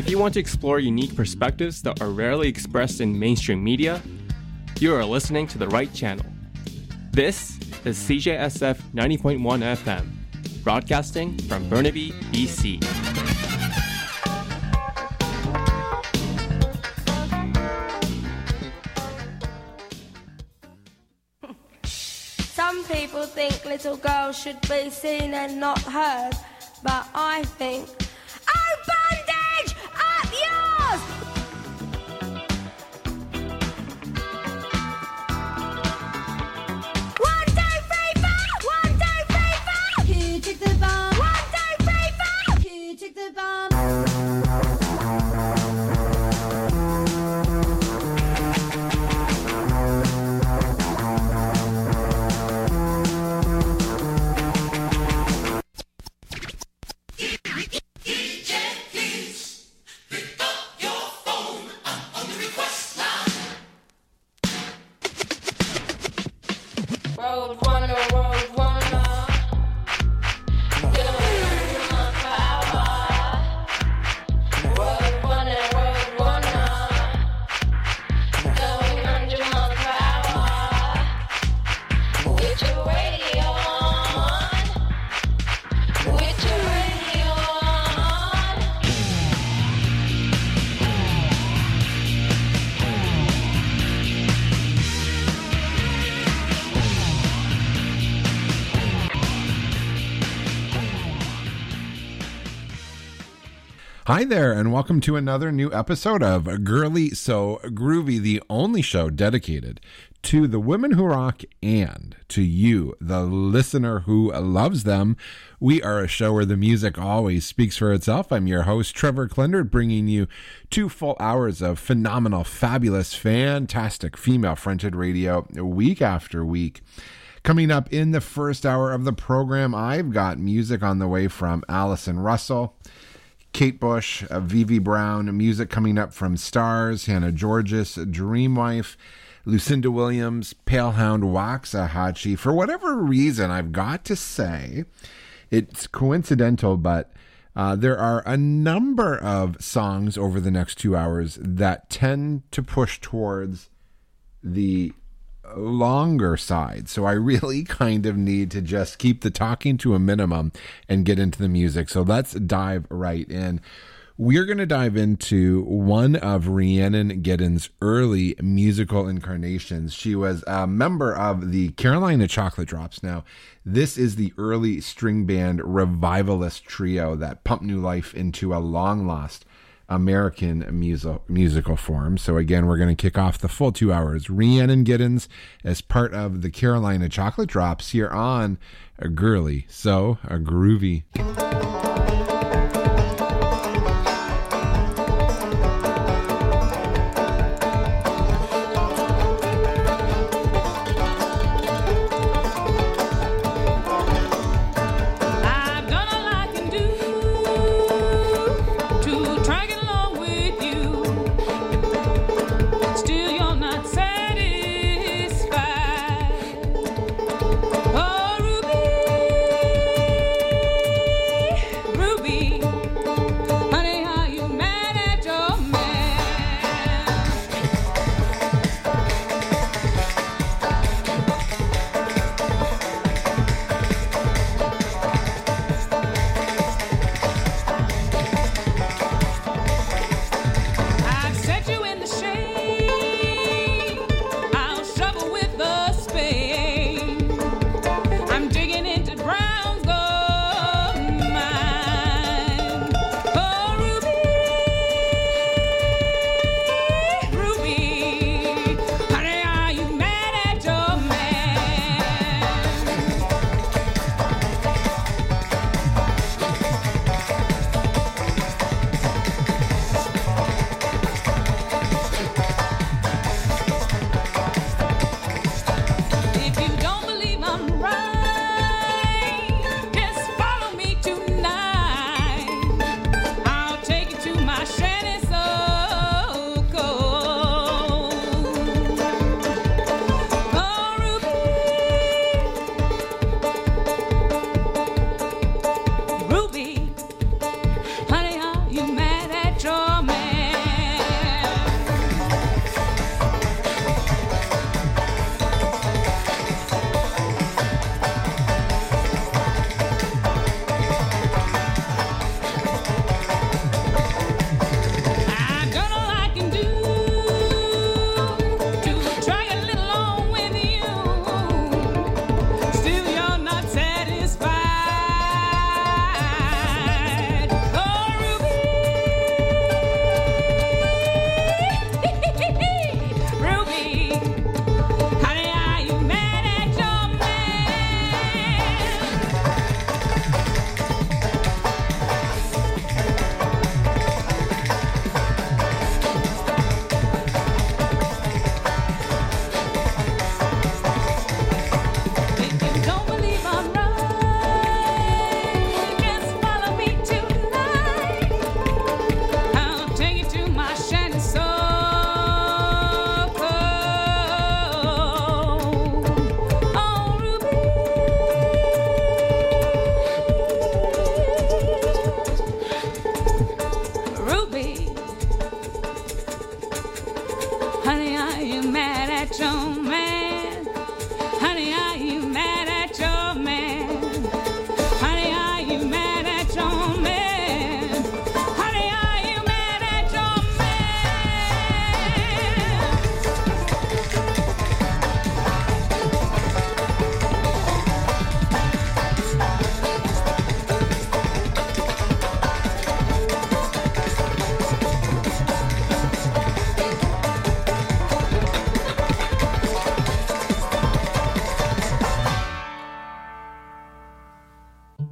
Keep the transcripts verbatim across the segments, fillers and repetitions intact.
If you want to explore unique perspectives that are rarely expressed in mainstream media, you are listening to the right channel. This is C J S F ninety point one F M, broadcasting from Burnaby, B C. Some people think little girls should be seen and not heard, but I think, oh, bandage, up yours! One, two, three, four! One, two, three, four! Who took the bomb? One, two, three, four! Who took the bomb? Hi there, and welcome to another new episode of Girly So Groovy, the only show dedicated to the women who rock and to you, the listener who loves them. We are a show where the music always speaks for itself. I'm your host, Trevor Klindert, bringing you two full hours of phenomenal, fabulous, fantastic female-fronted radio week after week. Coming up in the first hour of the program, I've got music on the way from Allison Russell, Kate Bush, uh, Vivi Brown, music coming up from Stars, Hannah Georges, Dreamwife, Lucinda Williams, Palehound, Waxahachie. For whatever reason, I've got to say, it's coincidental, but uh, there are a number of songs over the next two hours that tend to push towards the longer side. So I really kind of need to just keep the talking to a minimum and get into the music. So let's dive right in. We're going to dive into one of Rhiannon Giddens' early musical incarnations. She was a member of the Carolina Chocolate Drops. Now, this is the early string band revivalist trio that pumped new life into a long-lost American musical musical form. So again, we're going to kick off the full two hours. Rhiannon Giddens as part of the Carolina Chocolate Drops here on a Girly So a Groovy. Oh, Ruby.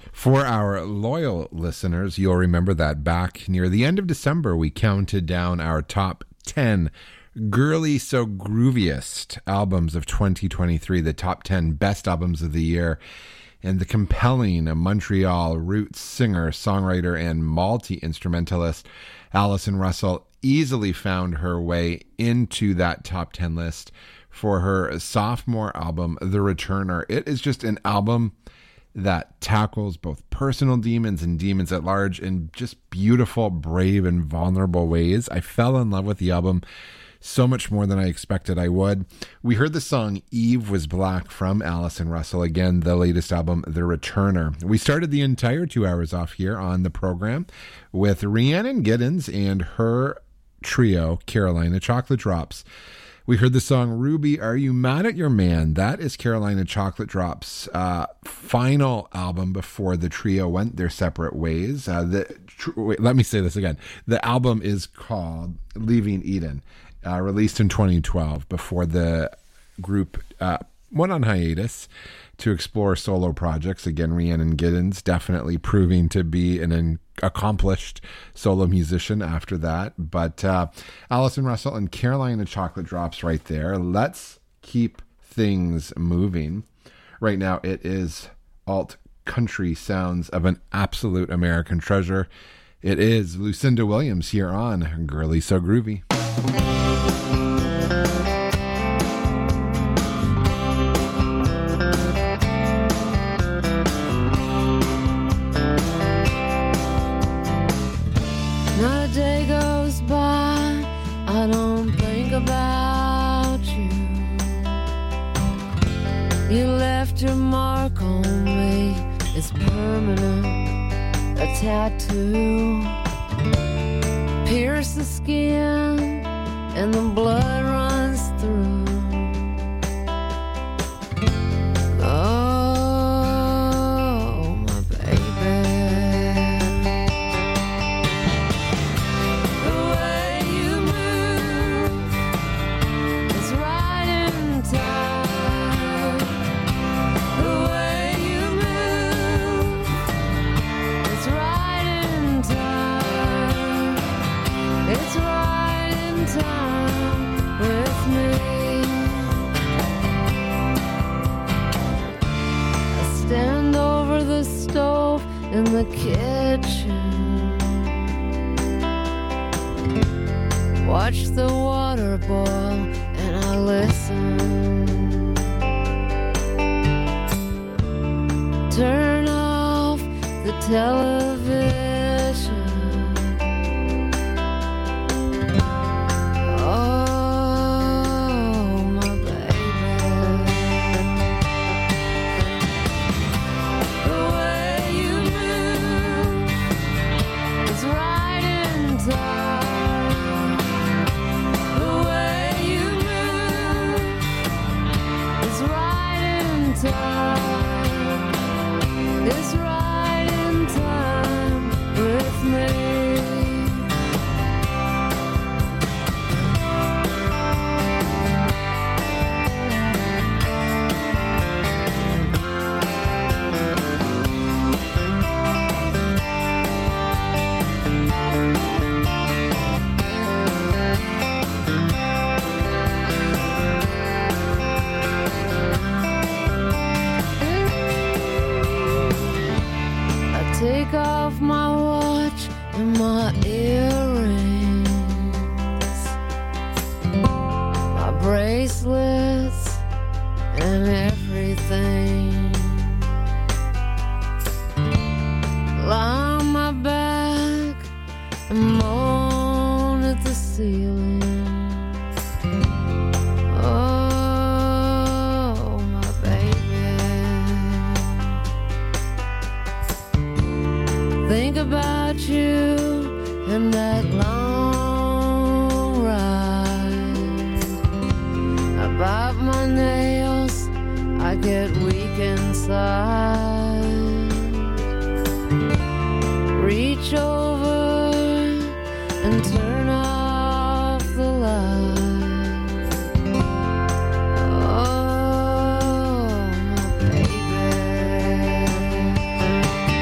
For our loyal listeners, you'll remember that back near the end of December, we counted down our top ten girly so grooviest albums of twenty twenty-three, the top ten best albums of the year. And the compelling Montreal roots singer, songwriter, and multi-instrumentalist Allison Russell easily found her way into that top ten list for her sophomore album, The Returner. It is just an album that tackles both personal demons and demons at large in just beautiful, brave, and vulnerable ways. I fell in love with the album so much more than I expected I would. We heard the song Eve Was Black from Allison Russell, again, the latest album, The Returner. We started the entire two hours off here on the program with Rhiannon Giddens and her trio, Carolina Chocolate Drops. We heard the song Ruby, Are You Mad at Your Man? That is Carolina Chocolate Drops' uh, final album before the trio went their separate ways. Uh, the tr- wait, let me say this again. The album is called Leaving Eden, uh, released in twenty twelve before the group uh, went on hiatus to explore solo projects. Again, Rhiannon Giddens definitely proving to be an, an accomplished solo musician after that. But uh, Allison Russell and Carolina Chocolate Drops right there. Let's keep things moving. Right now it is alt country sounds of an absolute American treasure. It is Lucinda Williams here on Girly So Groovy. I don't think about you. You left your mark on me. It's permanent, a tattoo. Pierce the skin and the blood runs through. Oh, my baby. The way you move is right in time. The way you move is right in time. It's right in time with me. I stand over the stove in the kitchen, watch the water boil and I listen. Turn off the television. Oh, my baby. The way you move is right in time. The way you move is right in time. It's right in time with me. I take off my watch and my earrings, my bracelets and everything. Lie on my back and moan at the ceiling. Oh, my baby. Think about you and that long ride. I bite my nails, I get weak inside. Reach over and turn off the light. Oh, my baby.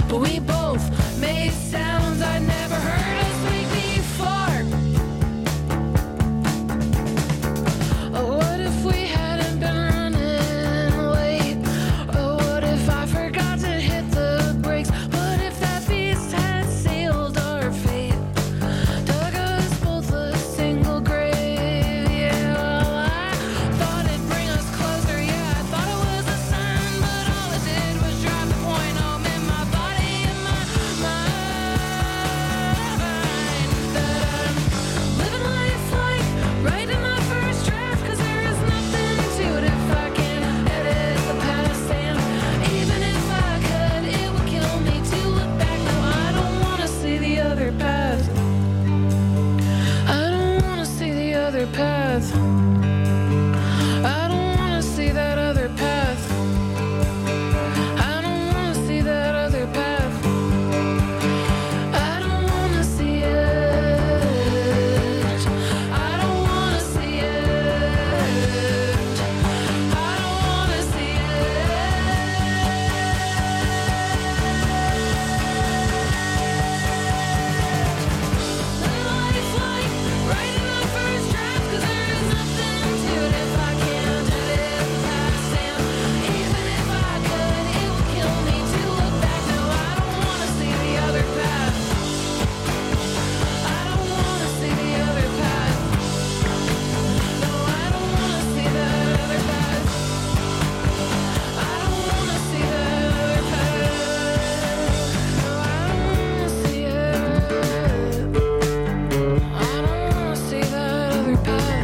but we both made sounds I'd never heard us make before. Oh, what if we hadn't been running late? Oh, what if I forgot to hit the brakes? What if that beast had sealed our fate? Dug us both a single grave. Yeah, well, I thought it'd bring us closer. Yeah, I thought it was a sign, but all it did was drive the point home in my body and my mind. That I'm living life like writing my first draft, 'cause there is nothing to it if I can edit the past. And even if I could, it would kill me to look back. No, I don't wanna see the other path. I don't wanna see the other path. I don't wanna see that other path. I don't wanna see that other path. I don't wanna see it. I don't wanna see it. I don't wanna see Life like writing my first draft, 'cause there is nothing to it if I can't edit the past. And even if I could, it would kill me to look back. No, I don't wanna see the other path. I don't wanna see the other path. No, I don't wanna see that other path. I don't wanna see that other path. No, I don't wanna see it. I don't wanna see that other path.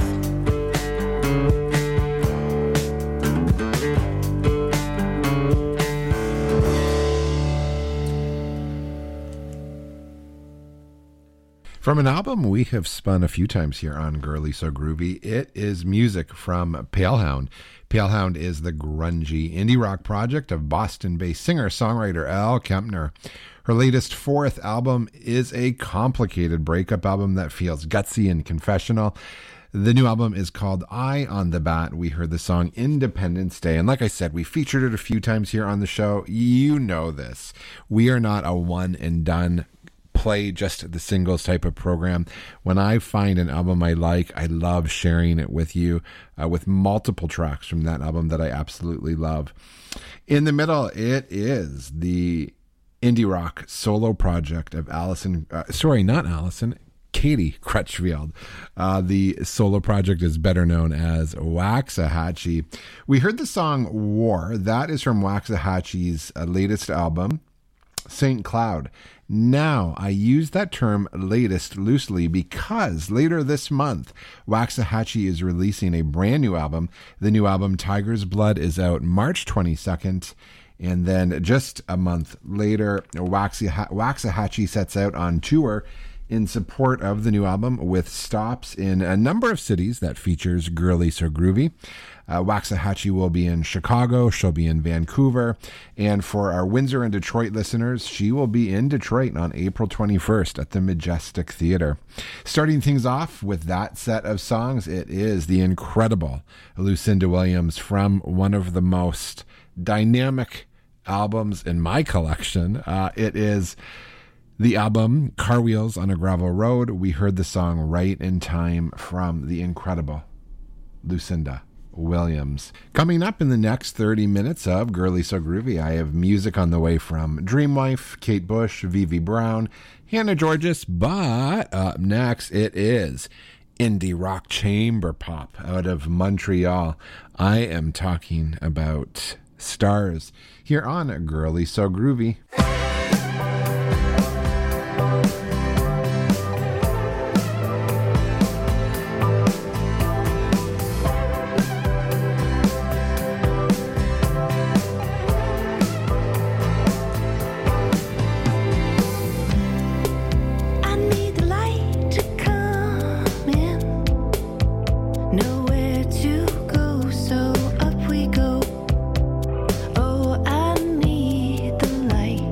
From an album we have spun a few times here on Girly So Groovy, it is music from Palehound. Palehound is the grungy indie rock project of Boston-based singer-songwriter Al Kempner. Her latest fourth album is a complicated breakup album that feels gutsy and confessional. The new album is called Eye on the Bat. We heard the song Independence Day. And like I said, we featured it a few times here on the show. You know this. We are not a one and done play just the singles type of program. When I find an album I like, I love sharing it with you uh, with multiple tracks from that album that I absolutely love. In the middle, it is the indie rock solo project of Allison, uh, sorry, not Allison, Katie Crutchfield. Uh, the solo project is better known as Waxahachie. We heard the song War. That is from Waxahachie's uh, latest album, Saint Cloud. Now, I use that term latest loosely because later this month, Waxahachie is releasing a brand new album. The new album, Tiger's Blood, is out March twenty-second. And then just a month later, Waxah- Waxahachie sets out on tour in support of the new album with stops in a number of cities that features Girly So Groovy. Uh, Waxahachie will be in Chicago, she'll be in Vancouver, and for our Windsor and Detroit listeners, she will be in Detroit on April twenty-first at the Majestic Theater. Starting things off with that set of songs, it is the incredible Lucinda Williams from one of the most dynamic albums in my collection. Uh, it is the album Car Wheels on a Gravel Road. We heard the song Right in Time from the incredible Lucinda Williams. Coming up in the next thirty minutes of Girly So Groovy, I have music on the way from Dreamwife, Kate Bush, Vivi Brown, Hannah Georges, but up next it is indie rock chamber pop out of Montreal. I am talking about Stars here on Girly So Groovy. Light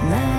My